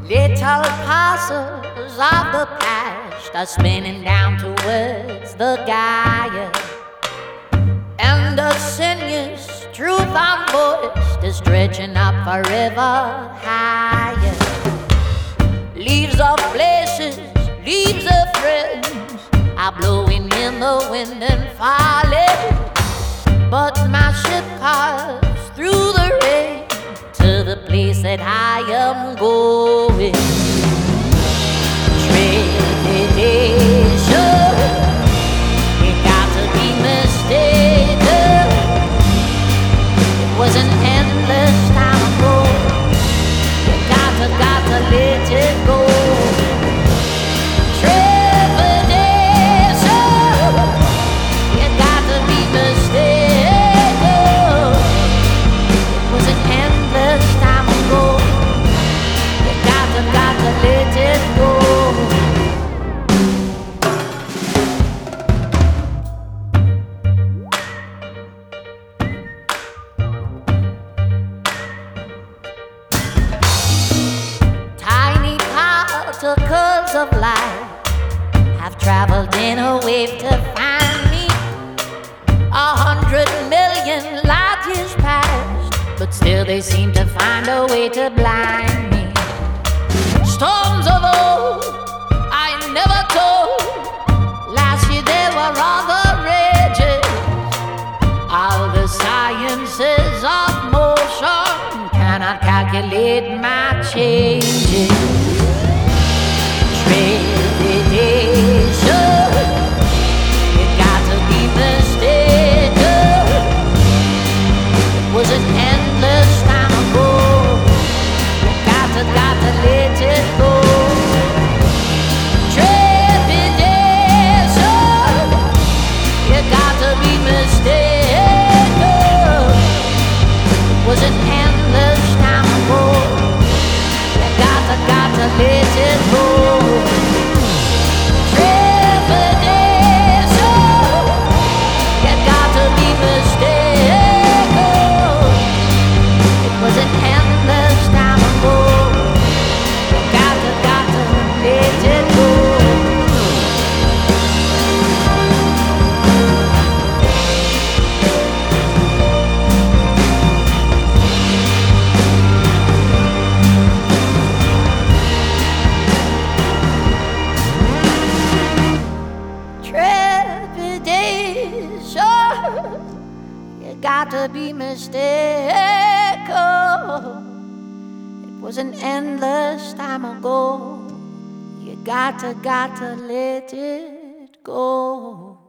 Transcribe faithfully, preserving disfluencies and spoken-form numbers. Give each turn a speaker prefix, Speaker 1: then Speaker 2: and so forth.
Speaker 1: Little parcels of the past are spinning down towards the Gaia, and the sinuous truth unvoiced is stretching up forever higher. Leaves of places, leaves of friends are blowing in the wind and falling, but my ship carves through the rain to the place that I am going. Trepidation, you got to be mistaken. It was an endless time ago. You got to, got to let it go. Trepidation, you got to be mistaken. It was an endless time ago. You got to, got to let it go. Tiny particles of light have traveled in a wave to find me. A hundred million light years passed, but still they seem to find a way to blind me. Storms of old, I never told. Last year there were other rages. All the sciences of motion cannot calculate my changes. Trepidation, you got to be mistaken. It was an endless time ago. You got to, got to let it go. Trepidation, you got to be mistaken. It was an endless time ago. You got to, got to let it go. You got to be mistaken. It was an endless time ago. You got to, got to let it go.